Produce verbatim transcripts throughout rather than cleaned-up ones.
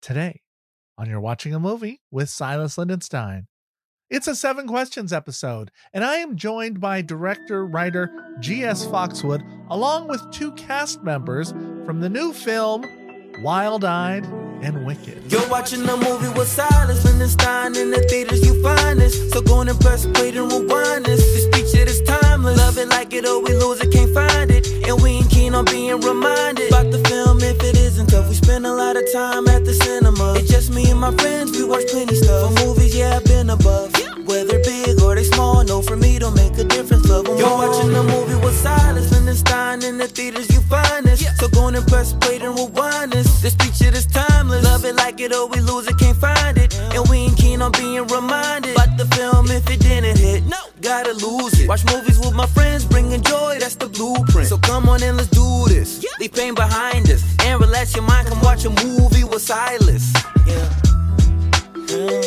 today on You're Watching a Movie with Silas Lindenstein. It's a seven questions episode, and I am joined by director, writer G S Foxwood, along with two cast members from the new film Wild-Eyed and Wicked. You're watching a movie with Silas Lindenstein. In the theaters you find this, so go and press play and rewind this. This picture is timeless. Love it, like it, or we lose it, can't find it. And we ain't keen on being reminded about the film if it isn't tough. We spend a lot of time at the cinema. It's just me and my friends, we watch plenty stuff. For movies, yeah, I've been above. Whether big or they small, no, for me don't make a difference. Love them. You're watching a movie with Silas Lindenstein. In the theaters you find this, so go and press play and rewind this. This picture is timeless. Love it, like it, or we lose it, can't find it. And we ain't keen on being reminded about the film if it didn't hit. No, gotta lose it. Watch movies with my friends, bringing joy, that's the blueprint. So come on and let's do this. Leave pain behind us and relax your mind. Come watch a movie with Silas. Yeah. Yeah.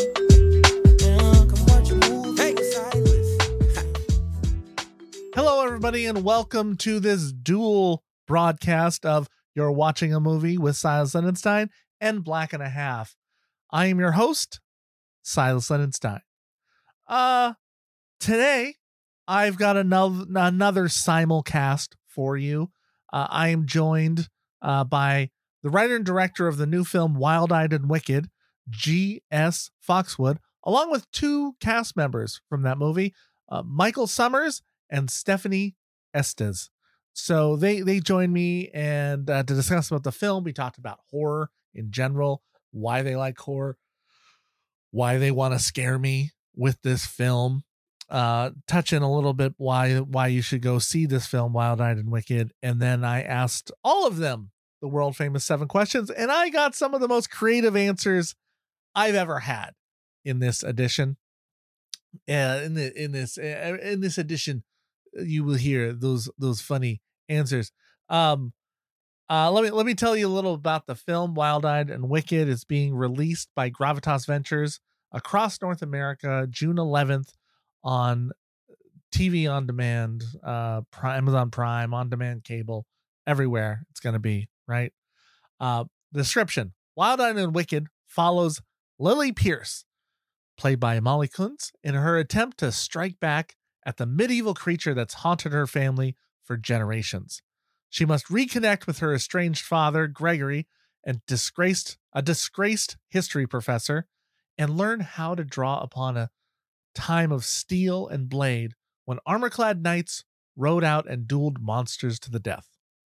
Hello, everybody, and welcome to this dual broadcast of You're Watching a Movie with Silas Lindenstein and Black and a Half. I am your host, Silas Lindenstein. Uh, today, I've got another, another simulcast for you. Uh, I am joined uh, by the writer and director of the new film Wild-Eyed and Wicked, G S Foxwood, along with two cast members from that movie, uh, Michael Summers and Stephanie Estes. So they they joined me and uh, to discuss about the film. We talked about horror in general, why they like horror, why they want to scare me with this film, uh, touching a little bit why why you should go see this film, Wild-Eyed and Wicked. And then I asked all of them the world famous seven questions, and I got some of the most creative answers I've ever had in this edition. Uh, in the in this uh, in this edition. You will hear those those funny answers. Um, uh, let me let me tell you a little about the film. Wild-Eyed and Wicked is being released by Gravitas Ventures across North America, June eleventh, on T V on demand, uh, Prime, Amazon Prime, on demand cable, everywhere it's going to be, right? Uh, description: Wild-Eyed and Wicked follows Lily Pierce, played by Molly Kuntz, in her attempt to strike back at the medieval creature that's haunted her family for generations. She must reconnect with her estranged father, Gregory, and disgraced a disgraced history professor, and learn how to draw upon a time of steel and blade when armor-clad knights rode out and dueled monsters to the death.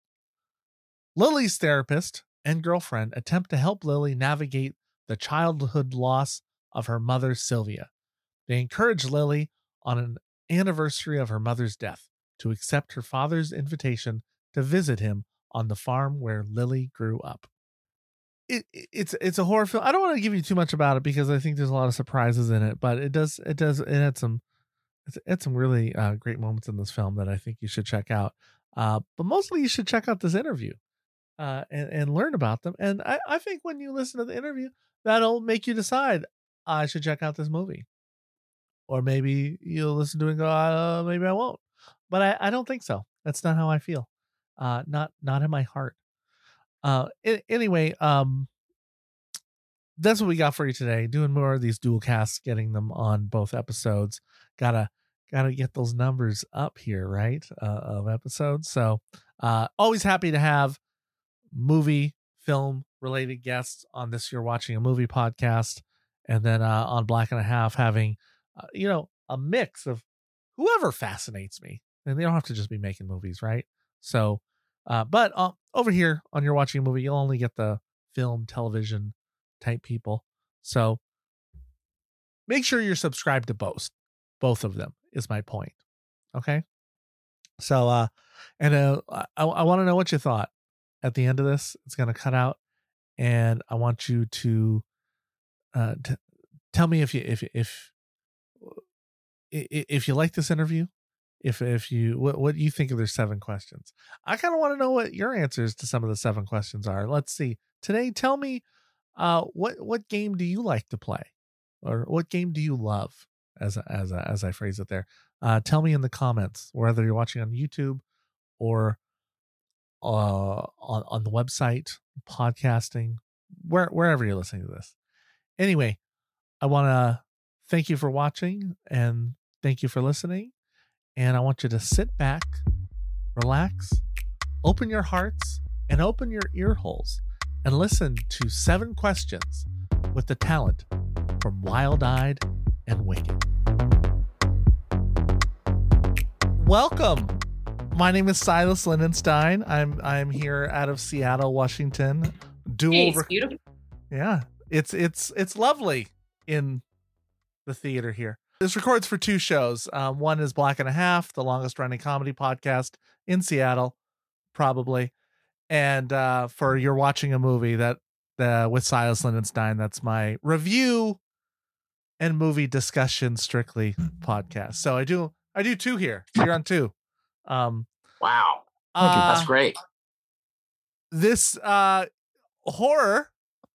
Lily's therapist and girlfriend attempt to help Lily navigate the childhood loss of her mother, Sylvia. They encourage Lily on an anniversary of her mother's death to accept her father's invitation to visit him on the farm where Lily grew up. It, it's it's a horror film. I don't want to give you too much about it because I think there's a lot of surprises in it, but it does it does it had some it had some really uh, great moments in this film that I think you should check out. Uh, but mostly you should check out this interview uh, and and learn about them. And I, I think when you listen to the interview, that'll make you decide I should check out this movie. Or maybe you'll listen to it and go, uh, maybe I won't. But I, I don't think so. That's not how I feel. Uh, not not in my heart. Uh, it, anyway, um, that's what we got for you today. Doing more of these dual casts, getting them on both episodes. Gotta gotta get those numbers up here, right? Uh, of episodes. So uh, always happy to have movie, film related guests on this You're Watching a Movie podcast, and then uh, on Black and a Half having. Uh, you know, a mix of whoever fascinates me, and they don't have to just be making movies, right? So, uh, but uh, over here on You're Watching a Movie, you'll only get the film, television type people. So make sure you're subscribed to both. Both of them is my point. Okay. So, uh, and uh, I, I want to know what you thought at the end of this. It's going to cut out, and I want you to, uh, t- tell me if you, if, if, if you like this interview, if if you what what you think of their seven questions. I kind of want to know what your answers to some of the seven questions are. Let's see. Today, tell me uh what what game do you like to play, or what game do you love, as a, as a, as I phrase it there. Uh tell me in the comments, whether you're watching on YouTube or uh on on the website, podcasting, where wherever you're listening to this. Anyway, I want to thank you for watching and thank you for listening. And I want you to sit back, relax, open your hearts, and open your ear holes and listen to seven questions with the talent from Wild Eyed and Wicked. Welcome. My name is Silas Lindenstein. I'm I'm here out of Seattle, Washington. Dual hey, it's beautiful. Yeah, it's it's it's lovely in the theater here. This records for two shows. Um, one is Black and a Half, the longest running comedy podcast in Seattle, probably. And uh, for You're Watching a Movie, that uh, with Silas Lindenstein, that's my review and movie discussion strictly podcast. So I do I do two here. You're on two. Um, wow, uh, that's great. This uh, horror.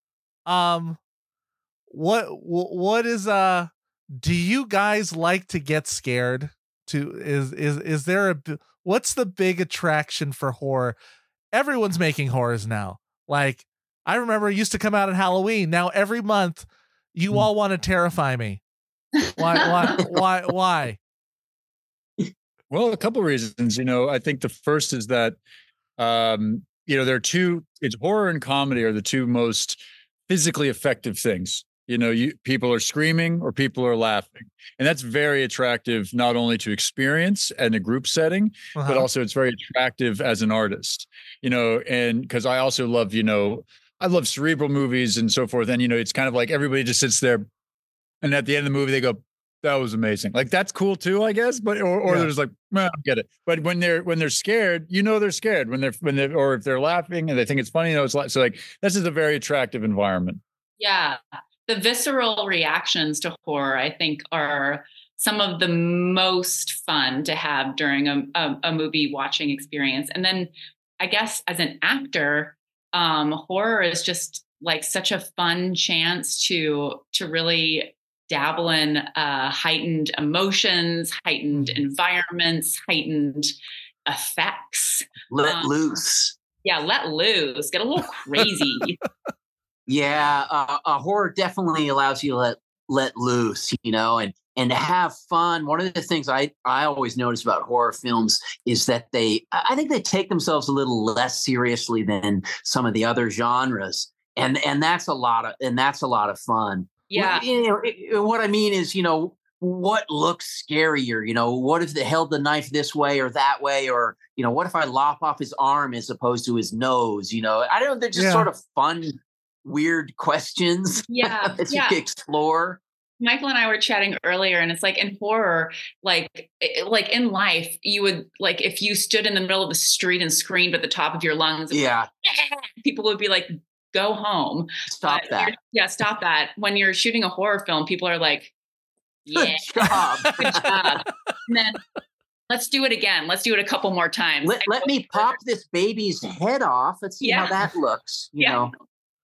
Um, what what is uh? Do you guys like to get scared? To is is is there a what's the big attraction for horror? Everyone's making horrors now. Like I remember it used to come out at Halloween. Now every month, you all want to terrify me. Why why why why? Well, a couple reasons. You know, I think the first is that um, you know, there are two. It's horror and comedy are the two most physically effective things. You know, you people are screaming or people are laughing. And that's very attractive, not only to experience and a group setting, uh-huh. but also it's very attractive as an artist, you know, and because I also love, you know, I love cerebral movies and so forth. And, you know, it's kind of like everybody just sits there and at the end of the movie, they go, that was amazing. Like, that's cool too, I guess. But, or, or yeah. there's like, well, I don't get it. But when they're, when they're scared, you know, they're scared when they're, when they're, or if they're laughing and they think it's funny, you know, it's like, so like, this is a very attractive environment. Yeah. The visceral reactions to horror, I think, are some of the most fun to have during a, a, a movie watching experience. And then I guess as an actor, um, horror is just like such a fun chance to, to really dabble in uh, heightened emotions, heightened environments, heightened effects. Let um, loose. Yeah, let loose. Get a little crazy. Yeah, uh, a horror definitely allows you to let let loose, you know, and and to have fun. One of the things I, I always notice about horror films is that they, I think they take themselves a little less seriously than some of the other genres, and and that's a lot of and that's a lot of fun. Yeah, you know, it, what I mean is, you know, what looks scarier? You know, what if they held the knife this way or that way, or you know, what if I lop off his arm as opposed to his nose? You know, I don't know. They're just yeah. sort of fun. Weird questions yeah, that yeah. you can explore. Michael and I were chatting earlier, and it's like in horror, like like in life, you would like if you stood in the middle of the street and screamed at the top of your lungs. Yeah, people would be like, "Go home, stop but that." Yeah, stop that. When you're shooting a horror film, people are like, "Yeah, good job, good job." And then let's do it again. Let's do it a couple more times. Let, let me pop this baby's head off. Let's see yeah. how that looks. You yeah. know.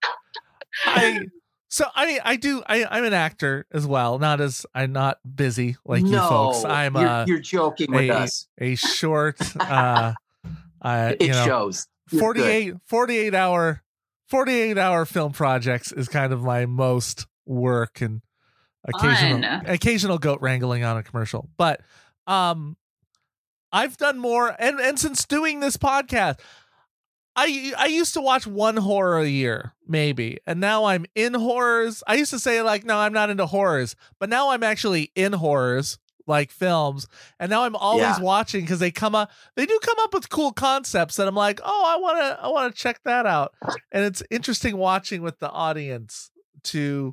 I so I I do I I'm an actor as well. Not as I'm not busy like no, you folks. I'm you're, uh you're joking with a, us. A short uh, uh it you know, shows forty-eight, forty-eight hour forty-eight hour film projects is kind of my most work and occasional Fun. occasional goat wrangling on a commercial. But um I've done more and and since doing this podcast. I I used to watch one horror a year, maybe, and now I'm in horrors. I used to say, like, no, I'm not into horrors, but now I'm actually in horrors, like films, and now I'm always yeah. watching because they come up, they do come up with cool concepts that I'm like, oh, I want to, I want to check that out, and it's interesting watching with the audience to,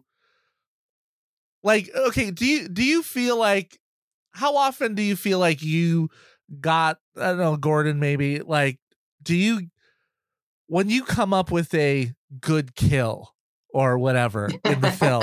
like, okay, do you do you feel like, how often do you feel like you got, I don't know, Gordon, maybe, like, do you when you come up with a good kill or whatever in the film,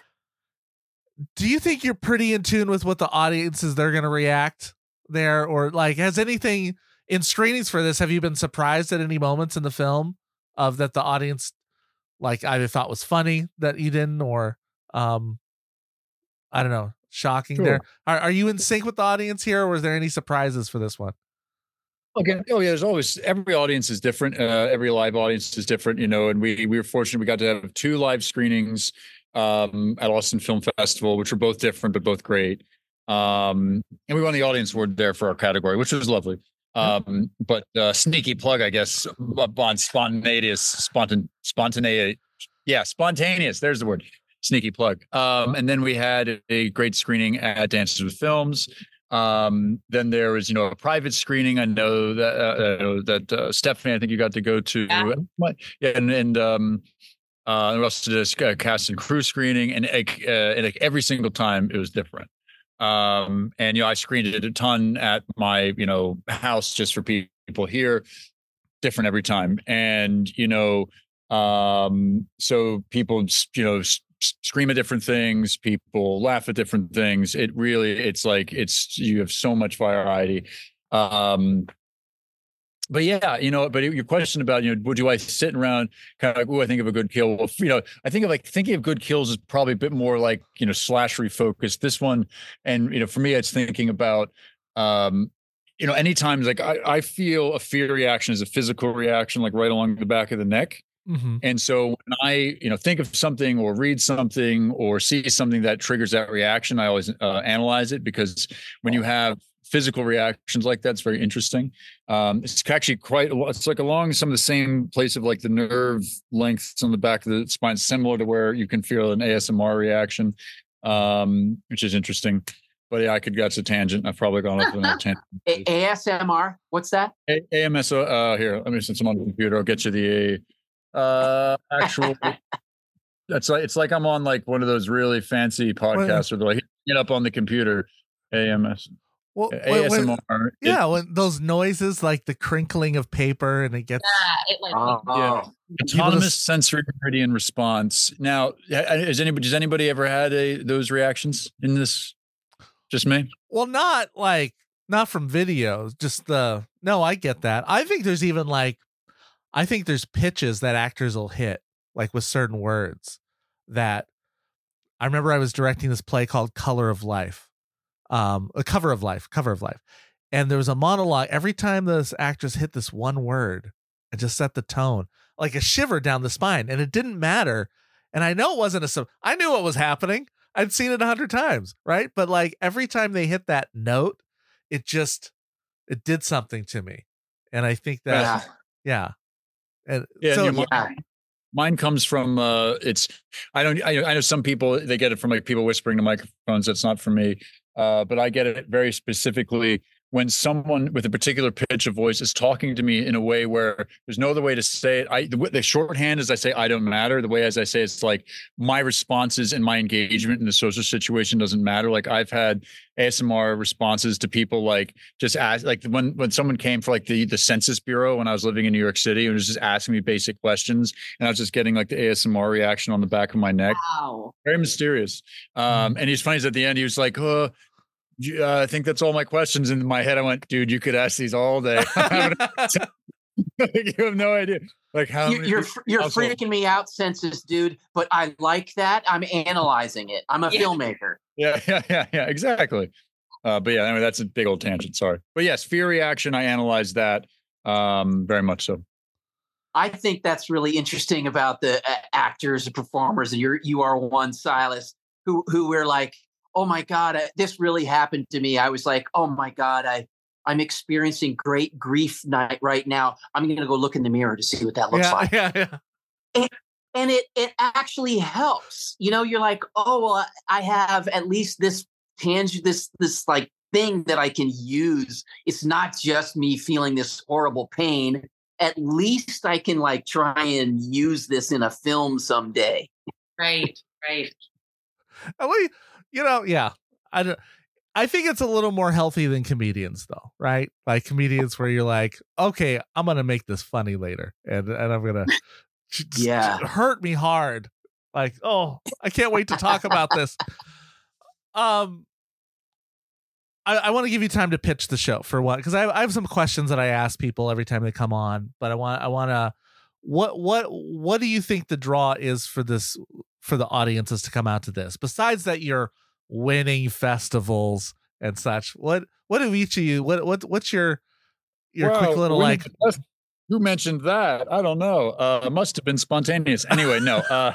do you think you're pretty in tune with what the audiences they're going to react there? Or like, has anything in screenings for this, have you been surprised at any moments in the film of that the audience like either thought was funny that you didn't, or um, I don't know, shocking sure. there? Are, are you in sync with the audience here, or was there any surprises for this one? Again, oh yeah, there's always every audience is different. Uh, every live audience is different, you know. And we we were fortunate we got to have two live screenings um, at Austin Film Festival, which were both different but both great. Um, and we won the audience award there for our category, which was lovely. Um, but uh, sneaky plug, I guess, on spontaneous, spontan, spontaneous, yeah, spontaneous. There's the word. Sneaky plug. Um, and then we had a great screening at Dances with Films. Um, then there was, you know, a private screening. I know that uh, that uh, Stephanie, I think you got to go to, yeah, yeah and and um, uh, we also did a cast and crew screening, and uh, and like every single time it was different. Um, and you know, I screened it a ton at my, you know, house just for people here, different every time. And you know, um, so people, you know, scream at different things, people laugh at different things. It really, it's like, it's, you have so much variety. Um, but yeah, you know, but your question about, you know, would do I sit around kind of like, oh, I think of a good kill. Well, you know, I think of like thinking of good kills is probably a bit more like, you know, slashery focused. This one, and, you know, for me, it's thinking about, um, you know, anytime like I, I feel a fear reaction is a physical reaction, like right along the back of the neck. Mm-hmm. And so when I, you know, think of something or read something or see something that triggers that reaction, I always uh, analyze it, because when you have physical reactions like that, it's very interesting. Um, it's actually quite, it's like along some of the same place of like the nerve lengths on the back of the spine, similar to where you can feel an A S M R reaction, um, which is interesting. But yeah, I could go to a tangent. I've probably gone off on a tangent. A S M R, what's that? A- AMS, uh, here, let me, since I'm on the computer, I'll get you the uh, actual. That's like, it's like I'm on like one of those really fancy podcasts where they're like, get up on the computer, A M S. Well, A S M R. When, yeah, when those noises like the crinkling of paper and it gets yeah, it like oh, yeah. autonomous sensory meridian response. Now, has anybody does anybody ever had a those reactions in this? Just me? Well, not like not from videos. Just the no, I get that. I think there's even like I think there's pitches that actors will hit like with certain words that I remember I was directing this play called Color of Life. Um, a cover of life, cover of life. And there was a monologue every time this actress hit this one word and just set the tone, like a shiver down the spine. And it didn't matter. And I know it wasn't a, I knew what was happening. I'd seen it a hundred times. Right. But like every time they hit that note, it just, it did something to me. And I think that, yeah. yeah. And yeah, so, and yeah. Mine comes from, uh, it's, I don't, I, I know some people, they get it from like people whispering to microphones. That's not for me. Uh, but I get it very specifically when someone with a particular pitch of voice is talking to me in a way where there's no other way to say it. I the, the shorthand is I say I don't matter. The way as I say it's like my responses and my engagement in the social situation doesn't matter. Like I've had A S M R responses to people like just ask like when when someone came for like the the Census Bureau when I was living in New York City and was just asking me basic questions and I was just getting like the A S M R reaction on the back of my neck. Wow. Very mysterious. Um, and he's funny is at the end he was like, oh. Uh, I think that's all my questions. In my head, I went, dude, you could ask these all day. You have no idea. Like how you, you're you're household. freaking me out, Census dude. But I like that. I'm analyzing it. I'm a yeah. filmmaker. Yeah, yeah, yeah, yeah. Exactly. Uh, but yeah, anyway, that's a big old tangent. Sorry. But yes, fear reaction. I analyzed that um, very much so. I think that's really interesting about the uh, actors and performers, and you're you are one, Silas, who who we're like. Oh my God, I, this really happened to me. I was like, oh my God, I, I'm experiencing great grief night right now. I'm going to go look in the mirror to see what that looks yeah, like. Yeah, yeah. And, and it it actually helps. You know, you're like, oh, well, I have at least this tangible, this, this like thing that I can use. It's not just me feeling this horrible pain. At least I can like try and use this in a film someday. Right, right. At least, you know, yeah, I don't, I think it's a little more healthy than comedians, though, right? Like comedians where you're like, okay, I'm gonna make this funny later, and and I'm gonna, yeah, hurt me hard. Like, oh, I can't wait to talk about this. Um, I, I want to give you time to pitch the show for what, because I, I have some questions that I ask people every time they come on, but I want I want to, what what what do you think the draw is for this? For the audiences to come out to this, besides that you're winning festivals and such, what what do each of you what what what's your your Well, quick little Winnie like. the Pooh- Who mentioned that? I don't know. Uh, it must have been spontaneous. Anyway, no. Uh,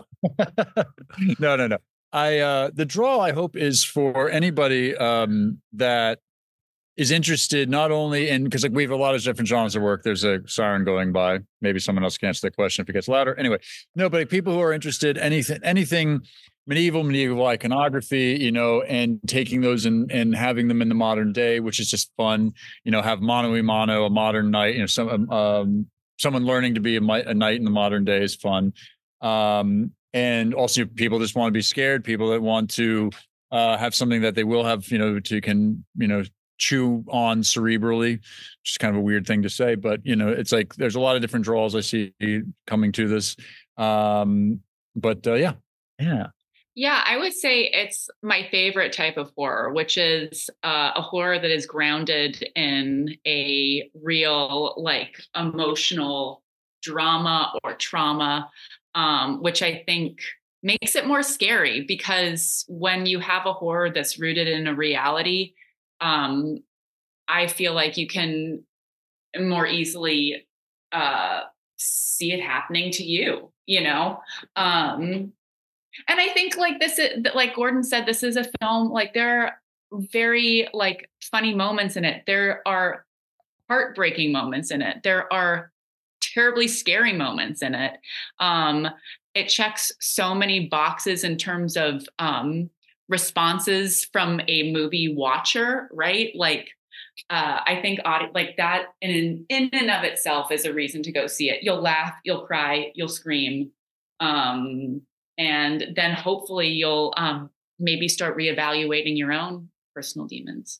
no, no, no. I uh, the draw I hope is for anybody um, that is interested not only in, because like we have a lot of different genres of work. There's a siren going by. Maybe someone else can answer that question if it gets louder. Anyway, no, but people who are interested anything anything medieval, medieval iconography, you know, and taking those and and having them in the modern day, which is just fun. You know, have mono y mono, a modern knight. You know, some um, someone learning to be a, a knight in the modern day is fun. Um, and also people just want to be scared. People that want to uh, have something that they will have, you know, to can you know. chew on cerebrally, which is kind of a weird thing to say, but you know, it's like there's a lot of different draws I see coming to this. Um, but uh, yeah, yeah, yeah. I would say it's my favorite type of horror, which is uh, a horror that is grounded in a real, like, emotional drama or trauma, um, which I think makes it more scary because when you have a horror that's rooted in a reality. Um, I feel like you can more easily uh, see it happening to you, you know? Um, and I think like this is, like Gordon said, this is a film, like there are very like funny moments in it. There are heartbreaking moments in it. There are terribly scary moments in it. Um, it checks so many boxes in terms of, um, responses from a movie watcher, right? Like, uh, I think audi- like that in, in and of itself is a reason to go see it. You'll laugh, you'll cry, you'll scream. Um, and then hopefully you'll um, maybe start reevaluating your own personal demons.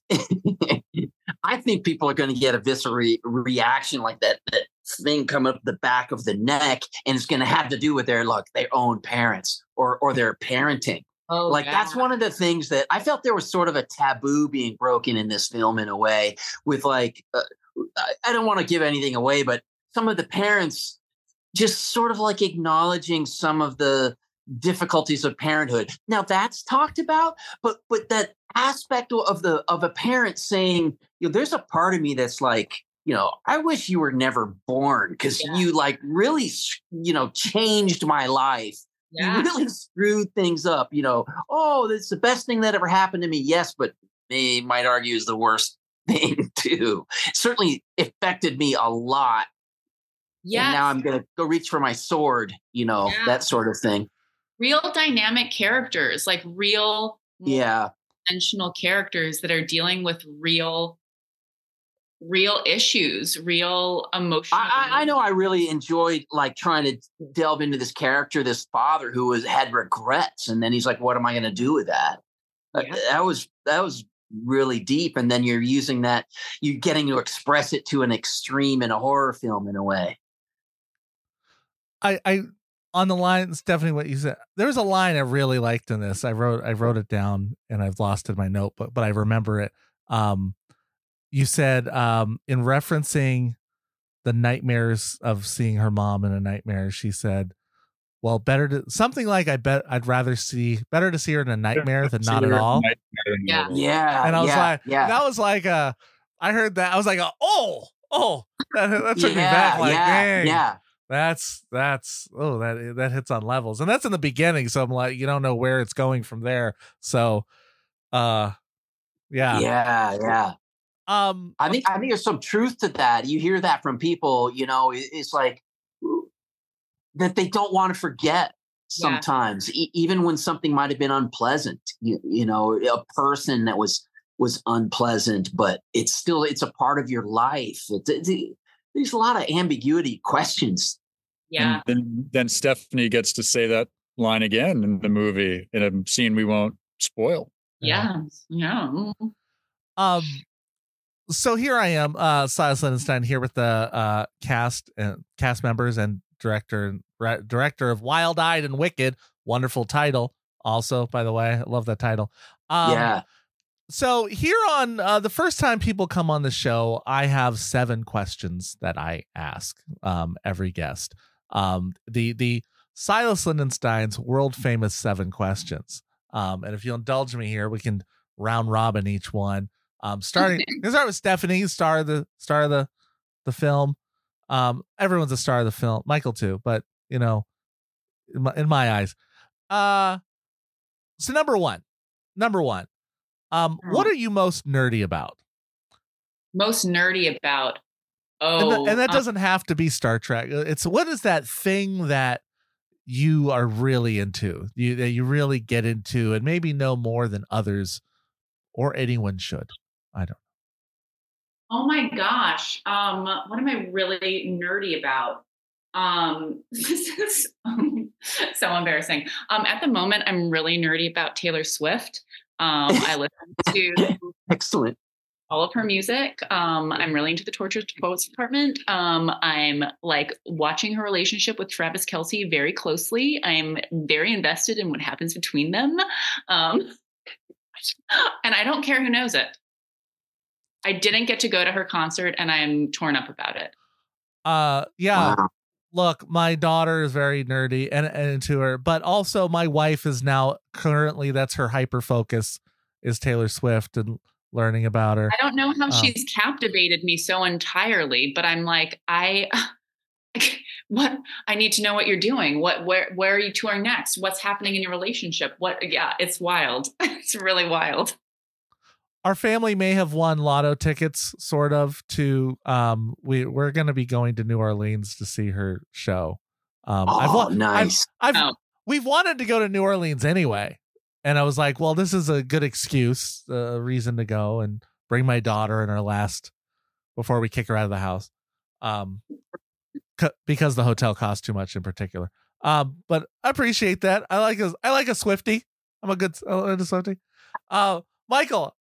I think people are going to get a visceral re- reaction like that, that thing coming up the back of the neck, and it's going to have to do with their, look, their own parents or, or their parenting. Oh, like yeah. That's one of the things that I felt there was sort of a taboo being broken in this film in a way with like, uh, I don't want to give anything away, but some of the parents just sort of like acknowledging some of the difficulties of parenthood. Now that's talked about, but, but that aspect of the, of a parent saying, you know, there's a part of me that's like, you know, I wish you were never born because yeah. you like really, you know, changed my life. Yeah. You really screwed things up, you know. Oh, that's the best thing that ever happened to me. Yes, but they might argue is the worst thing too. It certainly affected me a lot. Yeah. And now I'm going to go reach for my sword, you know, yeah. that sort of thing. Real dynamic characters, like real, yeah, dimensional characters that are dealing with real real issues, real emotional. I, I know I really enjoyed like trying to delve into this character, this father who was had regrets. And then he's like, what am I going to do with that? Yeah. That was, that was really deep. And then you're using that, you're getting to express it to an extreme in a horror film in a way. I, I, on the line, it's definitely what you said. There was a line I really liked in this. I wrote, I wrote it down and I've lost it in my notebook, but I remember it. Um, You said um, in referencing the nightmares of seeing her mom in a nightmare, she said, well, better to something like, I bet I'd rather see better to see her in a nightmare than not at all. Yeah. Yeah. And I was yeah, like, yeah. that was like, uh, I heard that. I was like, oh, oh, that, that took yeah, me back. Like, yeah, dang, yeah. that's, that's, oh, that, that hits on levels. And that's in the beginning. So I'm like, you don't know where it's going from there. So, uh, yeah. Yeah. Yeah. Um, I think I think there's some truth to that. You hear that from people, you know, it's like that they don't want to forget sometimes, yeah. e- even when something might have been unpleasant, you, you know, a person that was was unpleasant, but it's still it's a part of your life. It's, it's, it, there's a lot of ambiguity questions. Yeah. And then, then Stephanie gets to say that line again in the movie in a scene we won't spoil. Yeah. Yeah. Um, so here I am, uh, Silas Lindenstein here with the uh, cast and cast members and director re- director of Wild Eyed and Wicked. Wonderful title. Also, by the way, I love that title. Um, yeah. So here on uh, the first time people come on the show, I have seven questions that I ask um, every guest. Um, the the Silas Lindenstein's world famous seven questions. Um, and if you'll indulge me here, we can round robin each one. Um, starting, let's start with Stephanie, star of the star of the the film. Um, everyone's a star of the film. Michael too, but you know, in my, in my eyes. Uh, so number one, number one, um, what are you most nerdy about? Most nerdy about? Oh, and, the, and that um, doesn't have to be Star Trek. It's what is that thing that you are really into, you that you really get into, and maybe know more than others or anyone should. I don't. Oh my gosh. Um, what am I really nerdy about? Um, this is um, so embarrassing. Um, at the moment, I'm really nerdy about Taylor Swift. Um, I listen to Excellent. all of her music. Um, I'm really into the Torture Poets Department. Um, I'm like watching her relationship with Travis Kelce very closely. I'm very invested in what happens between them. Um, and I don't care who knows it. I didn't get to go to her concert and I'm torn up about it. Uh, yeah. Wow. Look, my daughter is very nerdy and, and into her, but also my wife is now currently, that's her hyper focus is Taylor Swift and learning about her. I don't know how Um, she's captivated me so entirely, but I'm like, I, what, I need to know what you're doing. What, where, where are you touring next? What's happening in your relationship? What, yeah, it's wild. It's really wild. Our family may have won lotto tickets, sort of, to um we we're going to be going to New Orleans to see her show. Um Oh, I've won, nice. I've, I've Oh. we've wanted to go to New Orleans anyway. And I was like, well, this is a good excuse, a reason to go and bring my daughter in her last before we kick her out of the house. Um c- because the hotel costs too much in particular. Um but I appreciate that. I like a I like a Swiftie. I'm a good I like a Swiftie. Uh Michael,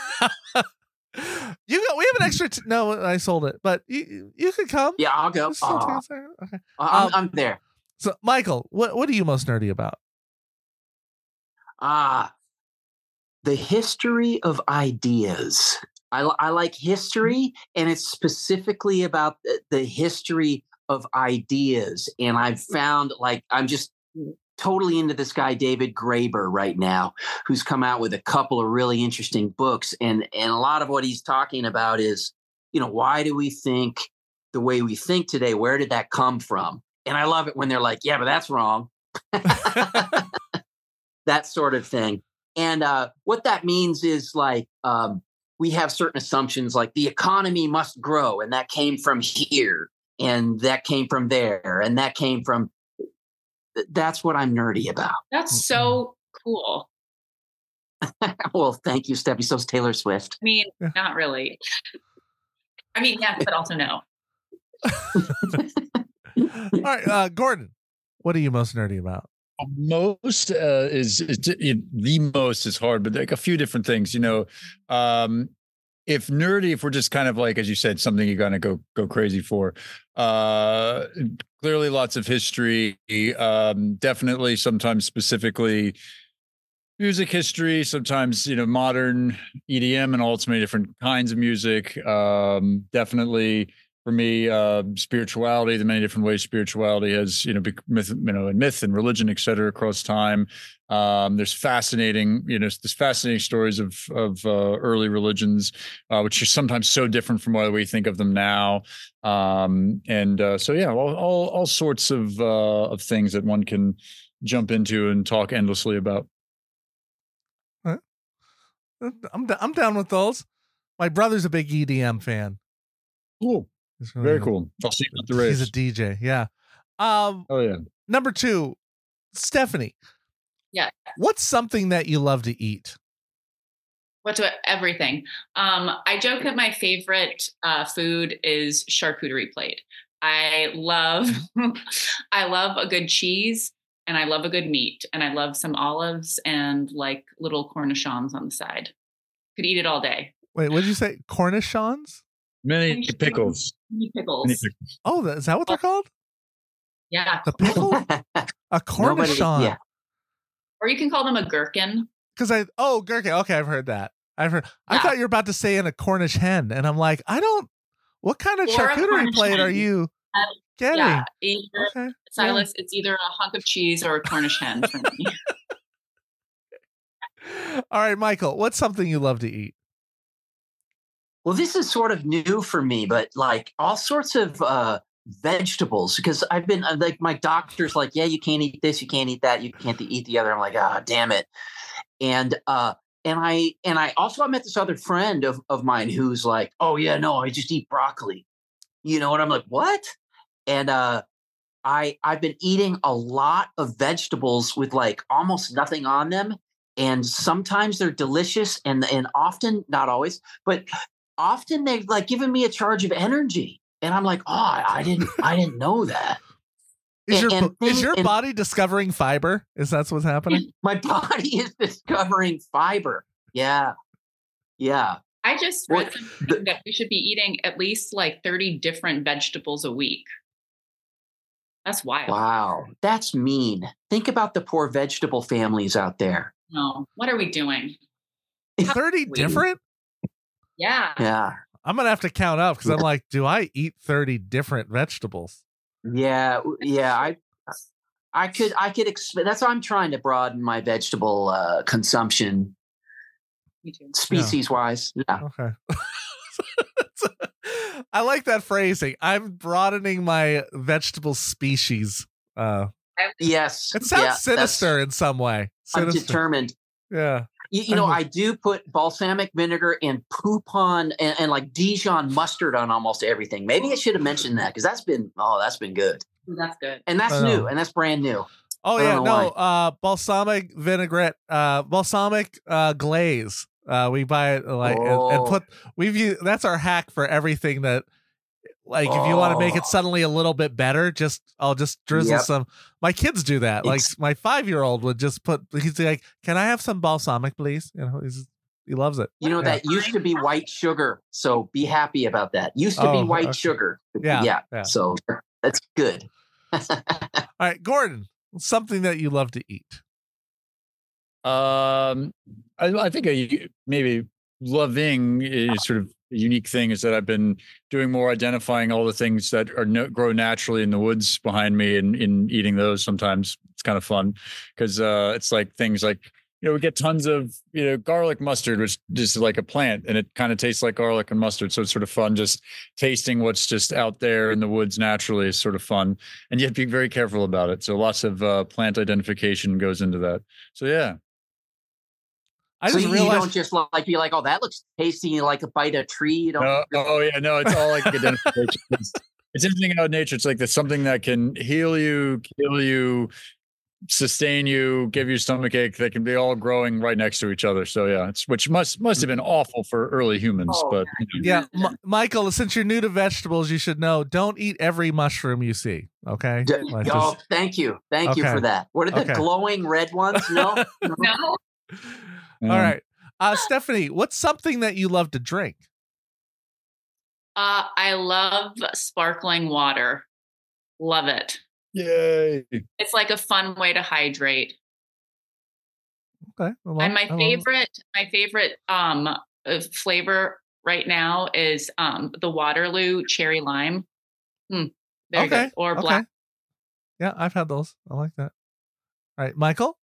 you got. We have an extra. T- no, I sold it, but you you could come. Yeah, I'll go. Still Oh, tickets there? Okay. I'm, Um, I'm there. So, Michael, what what are you most nerdy about? Ah, the history of ideas. I, li- I like history, and it's specifically about the, the history of ideas. And I've found, like, I'm just totally into this guy, David Graeber, right now, who's come out with a couple of really interesting books. And, and a lot of what he's talking about is, you know, why do we think the way we think today? Where did that come from? And I love it when they're like, yeah, but that's wrong. That sort of thing. And uh, what that means is, like, um, we have certain assumptions, like the economy must grow, and that came from here, and that came from there, and that came from. That's what I'm nerdy about. That's so cool. Well, thank you, Steffi. So's Taylor Swift. I mean, Yeah. not really. I mean, yes, but also no. All right, uh, Gordon, what are you most nerdy about? Most uh, is, is it, the most is hard, but like a few different things, you know. Um, if nerdy, if we're just kind of like, as you said, something you're gonna go go crazy for. Uh, clearly, lots of history. Um, definitely, sometimes specifically music history. Sometimes, you know, modern E D M and all its many different kinds of music. Um, definitely. For me, uh, spirituality, the many different ways spirituality has, you know, be, myth, you know, and myth and religion, et cetera, across time. Um, there's fascinating, you know, there's fascinating stories of of uh, early religions, uh, which are sometimes so different from what we think of them now. Um, and uh, so, yeah, all, all all sorts of uh, of things that one can jump into and talk endlessly about. I'm I'm down with those. My brother's a big E D M fan. Cool. Really Very good. cool. I'll see you at the race. He's a D J. Yeah. Um. Oh yeah. Number two, Stephanie. Yeah. What's something that you love to eat? What do everything? Um, I joke that my favorite uh, food is charcuterie plate. I love, I love a good cheese, and I love a good meat, and I love some olives and like little cornichons on the side. Could eat it all day. Wait, what did you say? Cornichons? Many pickles. Mini pickles. Many pickles. Oh, that- is that what they're called? Yeah. The pickle? A Nobody- cornichon. yeah. Or you can call them a gherkin. Because I oh gherkin. Okay, I've heard that. I've heard. I Yeah. thought you were about to say in a Cornish hen, and I'm like, I don't. What kind of Or a charcuterie Cornish plate are hen. you Uh, getting? Yeah. Either, Okay. Silas, it's either a hunk of cheese or a Cornish hen for me. All right, Michael. What's something you love to eat? Well, this is sort of new for me, but like all sorts of uh, vegetables, because I've been uh, like, my doctor's like, yeah, you can't eat this, you can't eat that, you can't eat the other. I'm like, ah, damn it. And uh, and I and I also I met this other friend of of mine who's like, oh yeah, no, I just eat broccoli, you know. And I'm like, what? And uh, I I've been eating a lot of vegetables with like almost nothing on them, and sometimes they're delicious, and and often, not always, but often they've like given me a charge of energy, and I'm like, oh, I didn't, I didn't know that. Is And- your and is thing- your and body discovering fiber? Is that what's happening? my body is discovering fiber. Yeah, yeah. I just Well, read something the- that we should be eating at least like thirty different vegetables a week. That's wild. Wow, that's mean. Think about the poor vegetable families out there. No, what are we doing? thirty different? Yeah. Yeah, I'm gonna have to count up because I'm like, do I eat thirty different vegetables? yeah, yeah. I, I could, I could. Exp- that's why I'm trying to broaden my vegetable uh, consumption, Me too. species wise. Yeah. Okay. I like that phrasing. I'm broadening my vegetable species. Uh, Yes. it sounds yeah, that's- sinister in some way. I'm Sinister. determined. Yeah. You, you know, I'm- I do put balsamic vinegar and poupon and, and like Dijon mustard on almost everything. Maybe I should have mentioned that because that's been oh, that's been good, Ooh, that's good. and that's I know. new, and that's brand new. Oh I don't yeah, know no. Uh, balsamic vinaigrette, uh, balsamic uh, glaze. Uh, we buy it like and, and Oh. put. We've used, that's our hack for everything that. Like if you want to make it Oh. suddenly a little bit better, just I'll just drizzle Yep. some. My kids do that. Like It's- my five year old would just put. He's like, "Can I have some balsamic, please?" You know, he's he loves it. You know Yeah. that used to be white sugar, so be happy about that. Used to Oh, be white okay. sugar. Yeah, yeah. yeah. So that's good. All right, Gordon, something that you love to eat. Um, I, I think a, maybe loving is sort of a unique thing is that I've been doing more identifying all the things that are no, grow naturally in the woods behind me and in eating those. Sometimes it's kind of fun because uh, it's like things like, you know, we get tons of, you know, garlic mustard, which just is like a plant and it kind of tastes like garlic and mustard. So it's sort of fun just tasting what's just out there in the woods naturally is sort of fun. And you have to be very careful about it. So lots of uh, plant identification goes into that. So yeah. I so just you, realized. you don't just like be like, oh, that looks tasty. You like a bite of tree. You don't. No, oh yeah, no, it's all like identification. It's, it's everything about nature. It's like there's something that can heal you, kill you, sustain you, give you stomach ache. They can be all growing right next to each other. So yeah, it's which must must have been awful for early humans. Oh, but you know. Yeah, M- Michael, since you're new to vegetables, you should know don't eat every mushroom you see. Okay. D- Like, oh, just- thank you, thank you Okay. for that. What are the Okay. glowing red ones? No. No. Um, All right. Uh, Stephanie, what's something that you love to drink? Uh, I love sparkling water. Love it. Yay! It's like a fun way to hydrate. Okay. I love- And my I love- favorite, my favorite um uh, flavor right now is um the Waterloo cherry lime. Hmm, very Okay, good. Or okay. black. Yeah, I've had those. I like that. All right, Michael.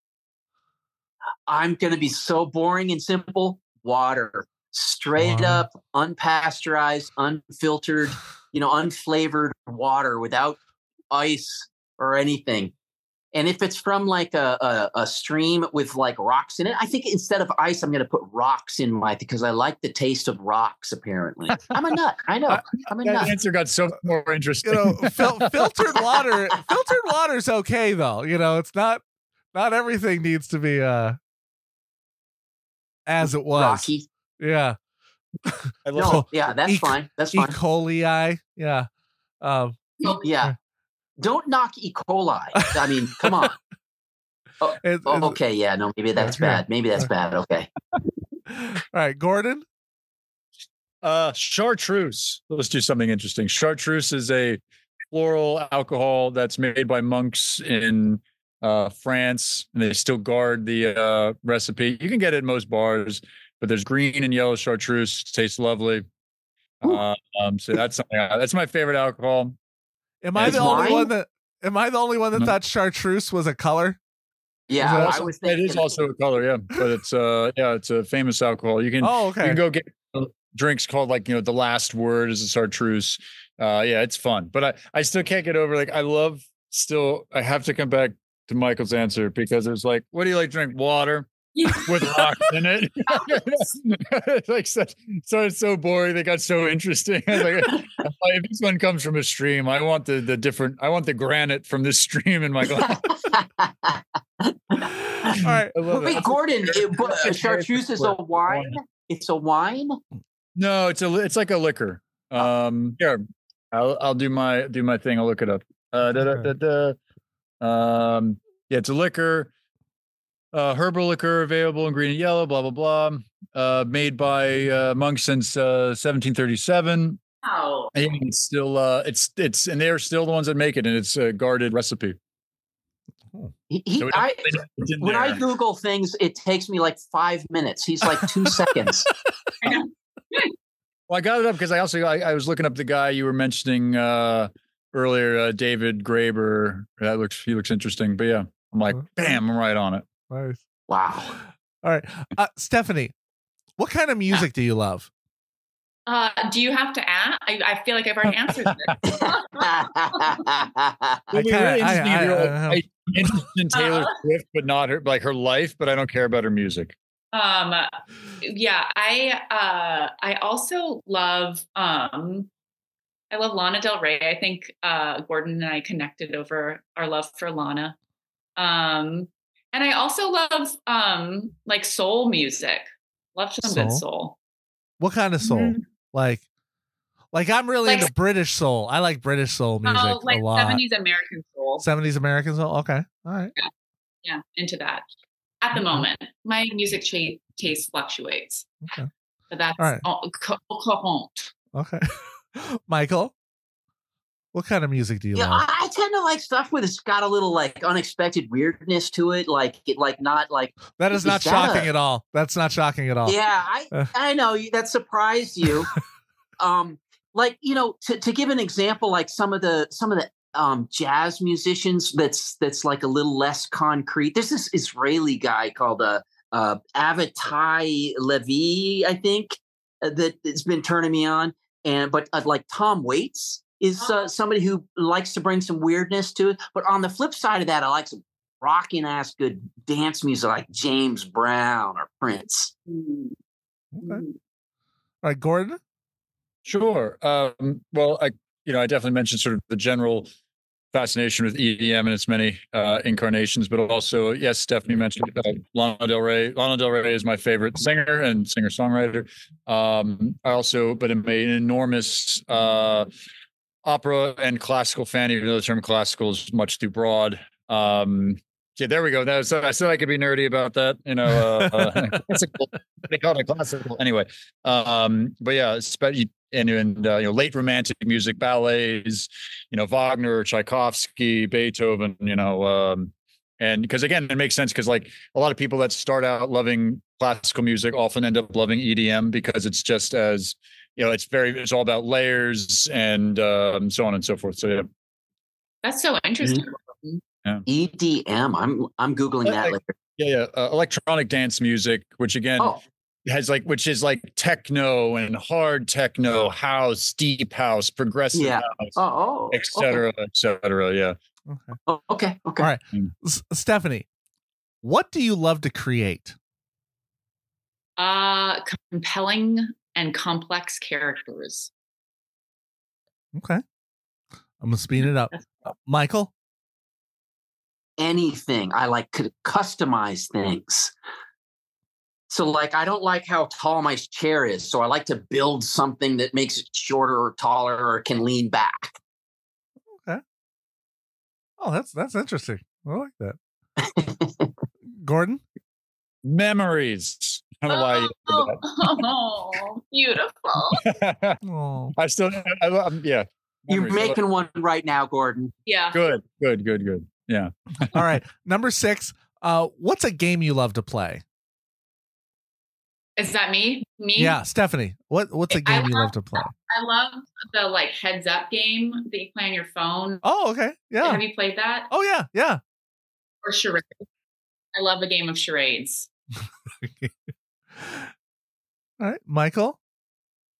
I'm going to be so boring and simple. Water, straight Water. up, unpasteurized, unfiltered, you know, unflavored water without ice or anything. And if it's from like a, a, a stream with like rocks in it, I think instead of ice, I'm going to put rocks in my because I like the taste of rocks. Apparently, I'm a nut. I know. I'm a That nut. answer got so more interesting. You know, fil- filtered water. Filtered water's okay though. You know, it's not. Not everything needs to be uh as it was. Rocky. Yeah. I love No, yeah, that's E. fine. That's E. fine. coli. Yeah. Um. Yeah. Don't knock E. coli. I mean, come on. it- Oh, it's- okay, yeah, no, maybe that's Okay. bad. Maybe that's bad. Okay. All right, Gordon. Uh, chartreuse. Let's do something interesting. Chartreuse is a floral alcohol that's made by monks in uh, France, and they still guard the uh, recipe. You can get it in most bars, but there's green and yellow chartreuse. It tastes lovely. Uh, um, so that's something. I, that's my favorite alcohol. Am I It's the only mine? one that? Am I the only one that No. thought chartreuse was a color? Yeah, Is it I also- was It thinking. is also a color, yeah, but it's uh, yeah, it's a famous alcohol. You can Oh, you okay. can go get drinks called like, you know, The Last Word is a Chartreuse. Uh, yeah, it's fun, but I, I still can't get over, like, I love still, I have to come back to Michael's answer because it was like, what do you like to drink? Water with rocks in it. It's like such, so it's so boring. They got so interesting. I was like, if this one comes from a stream, I want the the different, I want the granite from this stream in my glass. All right. Wait, Gordon, it, but, chartreuse is a wine? It's a wine? No, it's a it's like a liquor. Um, here, I'll I'll do my do my thing. I'll look it up. Uh, da, da, da, da. Um, yeah, it's a liquor. Uh, herbal liquor available in green and yellow. Blah blah blah. Uh, made by uh, monks since uh, seventeen thirty-seven. Wow. And it's still uh, it's it's and they're still the ones that make it, and it's a guarded recipe. He, he, So I, it's in when there. I Google things, it takes me like five minutes. He's like two seconds. Well, I got it up because I also I, I was looking up the guy you were mentioning uh, earlier, uh, David Graeber. That looks he looks interesting. But yeah, I'm like, bam, I'm right on it. Nice. Wow. All right. Uh, Stephanie, what kind of music do you love? Uh, do you have to ask? I, I feel like I've already answered this. I Well, we kinda- were I- interested I- in your- I- I- interested in Taylor Uh-huh. Swift, but not her like her life. But I don't care about her music. Um, yeah, I uh, I also love um, I love Lana Del Rey. I think uh, Gordon and I connected over our love for Lana. Um, and I also love um, like soul music. Love some good Soul? soul. What kind of soul? Mhm. Like, like I'm really Like- into British soul. I like British soul music Oh, like a lot. seventies American soul. seventies American soul. Okay. All right. Yeah, into that. At the Okay. moment, my music cha- taste fluctuates, Okay. but that's All right. au- co- courant. Okay. Michael, what kind of music do you Yeah, love? I, I tend to like stuff with it's got a little like unexpected weirdness to it, like it, like not like That is is not that shocking a- at all. That's not shocking at all. yeah. I Uh. I know you- that surprised you. um, like you know, to to give an example, like some of the some of the um jazz musicians that's that's like a little less concrete. There's this Israeli guy called uh, uh Avitai Levi, I think, uh, that has been turning me on, and but uh, like Tom Waits is uh, somebody who likes to bring some weirdness to it. But on the flip side of that, I like some rocking ass good dance music like James Brown or Prince. Mm. Okay. All right, Gordon. Sure. Um, well, I you know I definitely mentioned sort of the general fascination with E D M and its many uh, incarnations, but also yes, Stephanie mentioned uh, Lana Del Rey. Lana Del Rey is my favorite singer and singer songwriter. Um, I also, but I'm an enormous uh, opera and classical fan, even though the term classical is much too broad. Um, yeah, there we go. That was, I said I could be nerdy about that. You know, uh, uh, classical, they call it classical anyway. Um, but yeah, especially and, and uh, you know, late romantic music, ballets, you know, Wagner, Tchaikovsky, Beethoven, you know, um, and because again, it makes sense because like a lot of people that start out loving classical music often end up loving E D M because it's just as, you know, it's very, it's all about layers and um, so on and so forth. So yeah. That's so interesting. E D M. I'm I'm googling that later. Yeah, yeah. Uh, electronic dance music, which again Oh, has like, which is like techno and hard techno, house, deep house, progressive Yeah. house, oh, oh, et cetera, et cetera. Yeah. Okay. Oh, okay, okay. All right. S- Stephanie, what do you love to create? Uh, compelling and complex characters. Okay. I'm gonna speed it up. Uh, Michael. Anything. I like to customize things. So, like, I don't like how tall my chair is. So, I like to build something that makes it shorter or taller or can lean back. Oh, that's that's interesting. I like that. Gordon. Memories. I don't know why you Oh, oh, beautiful. did that. Oh. I still, I, I, I'm- yeah. You're Memories. making one right now, Gordon. Yeah. Good, good, good, good. Yeah. All right. Number six. Uh, what's a game you love to play? Is that me? Me? Yeah, Stephanie. What what's a I game you love- love to play? I love the like heads up game that you play on your phone. Oh, okay. Yeah. Have you played that? Oh, yeah. Yeah. Or charades? I love a game of charades. All right, Michael.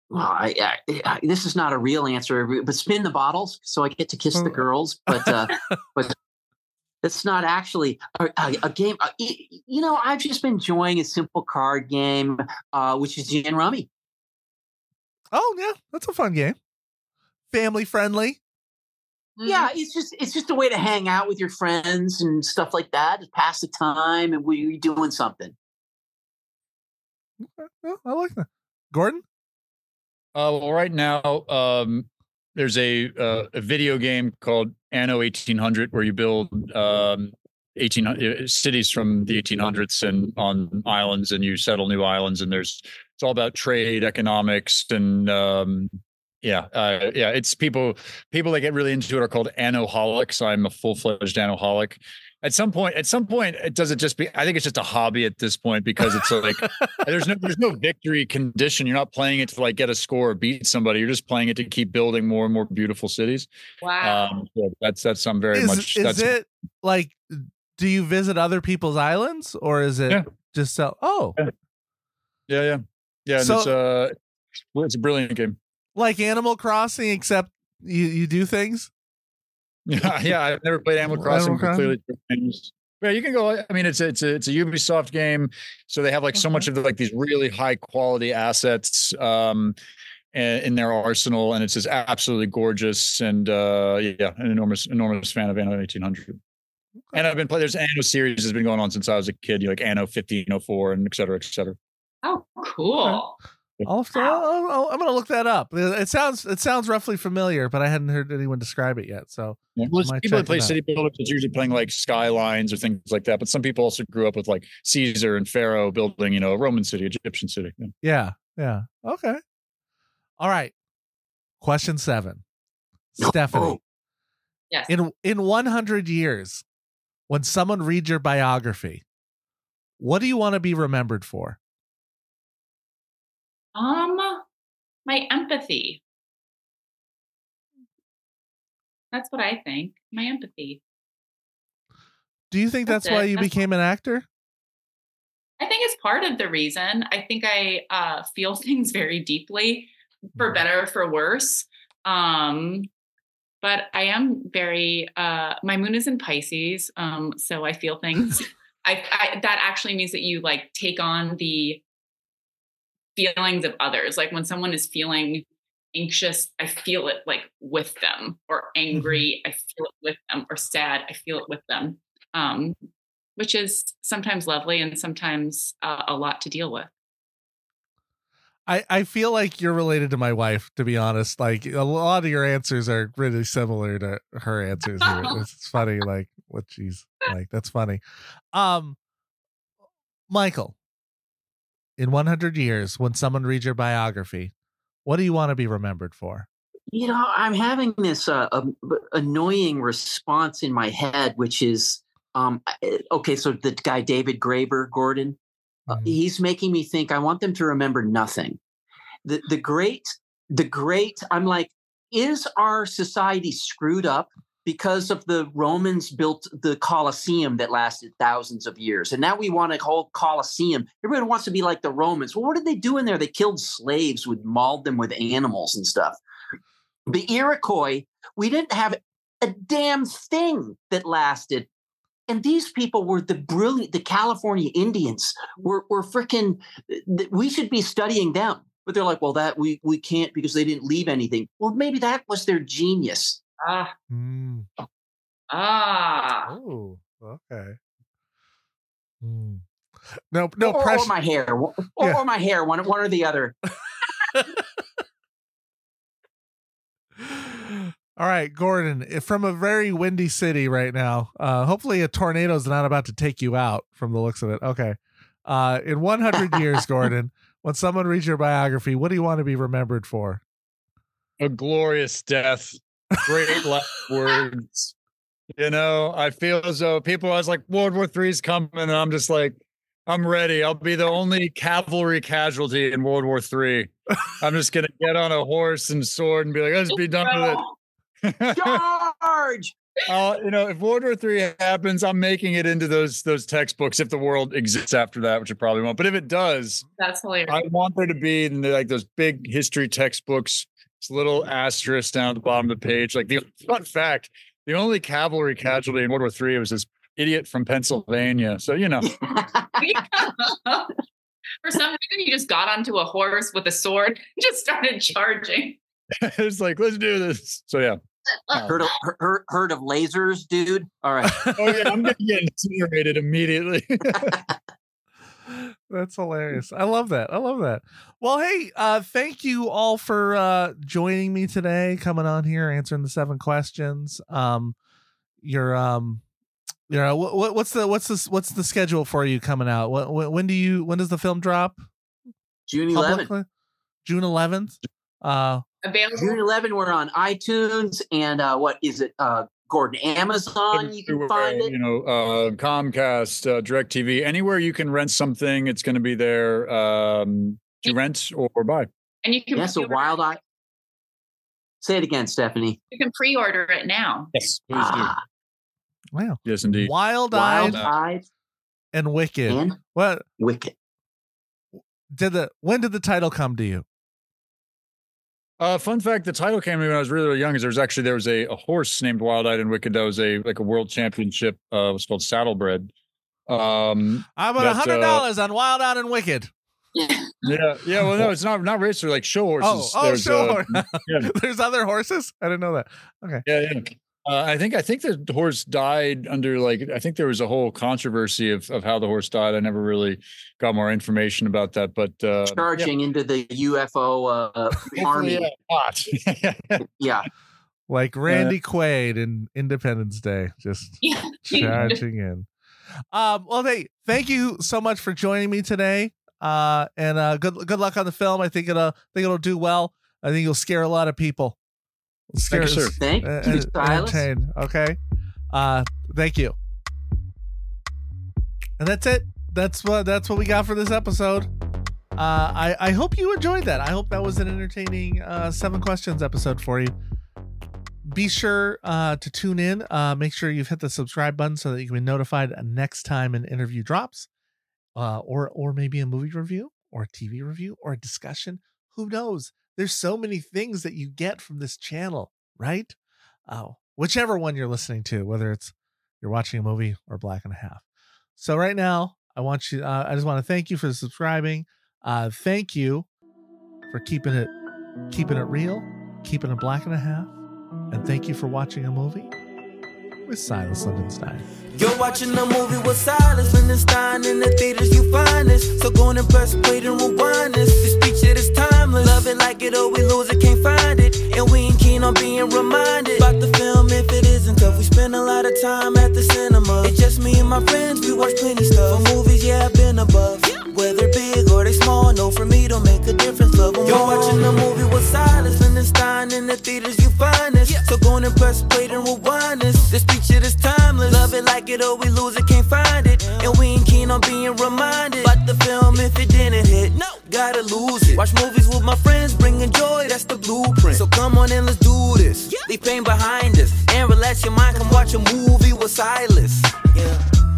Well, I, I, I, this is not a real answer, but spin the bottles so I get to kiss the girls. But uh, but it's not actually a, a, a game. Uh, you know, I've just been enjoying a simple card game, uh, which is Gin Rummy. Oh yeah, that's a fun game. Family friendly. Yeah, it's just it's just a way to hang out with your friends and stuff like that, to pass the time, and we're doing something. Okay. Yeah, I like that. Gordon? Uh, well, right now, um, there's a uh, a video game called Anno eighteen hundred where you build um, eighteen hundred cities from the eighteen hundreds and on islands, and you settle new islands. And there's it's all about trade, economics, and um, yeah, uh, yeah. It's people people that get really into it are called annoholics. I'm a full fledged annoholic. At some point, at some point, it doesn't just be. I think it's just a hobby at this point because it's like there's no there's no victory condition. You're not playing it to like get a score or beat somebody. You're just playing it to keep building more and more beautiful cities. Wow, um, so that's that's some very is, much. Is that's, it like? Do you visit other people's islands, or is it yeah. just so? Oh, yeah, yeah, yeah. yeah and so, it's uh, it's a brilliant game. Like Animal Crossing, except you you do things. Yeah, yeah. I've never played Animal Crossing, but clearly, yeah, you can go. I mean, it's a, it's a it's a Ubisoft game, so they have like so Okay. much of the, like these really high quality assets um, in, in their arsenal, and it's just absolutely gorgeous. And uh, yeah, an enormous enormous fan of Anno eighteen hundred. Okay. And I've been playing. There's Anno series has been going on since I was a kid. You know, like Anno fifteen oh four and et cetera, et cetera. Oh, cool. Okay. I'll, I'll, I'll, I'm going to look that up. It sounds it sounds roughly familiar, but I hadn't heard anyone describe it yet. So yeah. Well, people that play city builders, it's usually playing like skylines or things like that. But some people also grew up with like Caesar and Pharaoh building, you know, a Roman city, Egyptian city. Yeah, yeah. yeah. Okay. All right. Question seven, Stephanie. Oh. Yes. In in one hundred years, when someone reads your biography, what do you want to be remembered for? Um, my empathy. That's what I think. My empathy. Do you think that's, That's why it. you That's became an actor? I think it's part of the reason. I think I uh, feel things very deeply, for better or for worse. Um, but I am very. Uh, my moon is in Pisces, um, so I feel things. I, I that actually means that you like take on the feelings of others. Like when someone is feeling anxious, I feel it like with them, or angry, I feel it with them, or sad, I feel it with them. Um, which is sometimes lovely and sometimes uh, a lot to deal with. I, I feel like you're related to my wife, to be honest. Like a lot of your answers are really similar to her answers here. It's funny, like what she's like. That's funny. Um, Michael, in one hundred years, when someone reads your biography, what do you want to be remembered for? You know, I'm having this uh, uh, annoying response in my head, which is, um, okay, so the guy, David Graeber, Gordon, uh, mm-hmm. he's making me think I want them to remember nothing. The, the great, the great, I'm like, is our society screwed up because of the Romans built the Colosseum that lasted thousands of years? And now we want a whole Colosseum. Everyone wants to be like the Romans. Well, what did they do in there? They killed slaves, would mauled them with animals and stuff. The Iroquois, we didn't have a damn thing that lasted. And these people were the brilliant, the California Indians were, were freaking, we should be studying them. But they're like, well, that we, we can't because they didn't leave anything. Well, maybe that was their genius. Ah. Mm. Ah. Oh, okay. Mm. No, no or, pressure. Or my hair. Or, yeah. or my hair, one, one or the other. All right, Gordon, from a very windy city right now. Uh, hopefully a tornado's not about to take you out from the looks of it. Okay. Uh, in one hundred years, Gordon, when someone reads your biography, what do you want to be remembered for? A glorious death. Great last words. You know, I feel as though people, I was like, World War Three is coming, and I'm just like, I'm ready. I'll be the only cavalry casualty in World War Three. I'm just going to get on a horse and sword and be like, let's be done with it. Charge! Uh, you know, if World War Three happens, I'm making it into those those textbooks if the world exists after that, which it probably won't. But if it does, That's hilarious. I want there to be in the, like those big history textbooks, this little asterisk down at the bottom of the page. Like the fun fact, the only cavalry casualty in World War Three was this idiot from Pennsylvania. So you know, For some reason, he just got onto a horse with a sword and just started charging. it's like let's do this. So yeah. heard, of, heard, heard of lasers, dude? All right. Oh yeah, I'm gonna get incinerated immediately. That's hilarious. I love that. I love that. Well, hey, uh, thank you all for uh, joining me today, coming on here, answering the seven questions. Um, you're, um, you know, what, what's the what's the what's the schedule for you coming out? What, when do you when does the film drop? June eleventh. June eleventh. Uh, Available. June eleventh, we're on iTunes and uh, what is it? Uh, Gordon, Amazon. You can find it. You know, uh, Comcast, uh, DirecTV, anywhere you can rent something, it's going to be there um, to rent or, or buy. And you can Yes, a Wild Eye. Say it again, Stephanie. You can pre-order it now. Yes, please Ah, wow. do. Yes, indeed. Wild Wild Eyed Eyes and Wicked. and What Wicked. did the when did the title come to you? Uh, fun fact: the title came to me when I was really, really young. Is there was actually there was a, a horse named Wild Eyed and Wicked that was a like a world championship. Uh, it was called Saddlebred. Um, I'm at that, a hundred dollars on Wild Eyed and Wicked. yeah, yeah. Well, no, it's not not racer like show Oh, horses. oh, There's, sure. uh, yeah. There's other horses. I didn't know that. Okay. Yeah, yeah. Uh, I think I think the horse died under like I think there was a whole controversy of of how the horse died. I never really got more information about that, but uh, Charging into the U F O uh, yeah. army. Hopefully, yeah, not. Yeah. Like Randy Quaid in Independence Day, just Yeah. charging in. Um, well, hey, thank you so much for joining me today. Uh, and uh, good good luck on the film. I think it'll I think it'll do well. I think you'll scare a lot of people. Scare, Thank you, sir. Thank uh, you, uh, Silas. entertain, okay. Uh, thank you. And that's it. That's what that's what we got for this episode. Uh, I I hope you enjoyed that. I hope that was an entertaining uh, seven questions episode for you. Be sure uh, to tune in. Uh, make sure you've hit the subscribe button so that you can be notified next time an interview drops, uh, or or maybe a movie review, or a T V review, or a discussion. Who knows? There's so many things that you get from this channel, right? Oh, whichever one you're listening to, whether it's you're watching a movie or Black and a Half. So right now, I want you. Uh, I just want to thank you for subscribing. Uh, thank you for keeping it keeping it real, keeping it Black and a Half. And thank you for watching a movie with Silas Lindenstein. You're watching a movie with Silas Lindenstein. In the theaters you find this. So go and press play and rewind this. This picture is timeless. Love it like it or we lose it, can't find it. And we ain't keen on being reminded about the film if it isn't tough. We spend a lot of time at the cinema. It's just me and my friends, we watch plenty stuff. For movies, yeah, I've been above. Whether big or they small, no, for me don't make a difference. Love them. You're watching a movie with Silas Lindenstein. In the theaters you find this. So go and press play and rewind this. This picture is timeless. Love it like it or we lose it, can't find it. And we ain't keen on being reminded about the film if it didn't hit. No, gotta lose it. Watch movies with my friends, bringing joy, that's the blueprint. So come on and let's do this. Leave pain behind us and relax your mind. Come watch a movie with Silas. Yeah.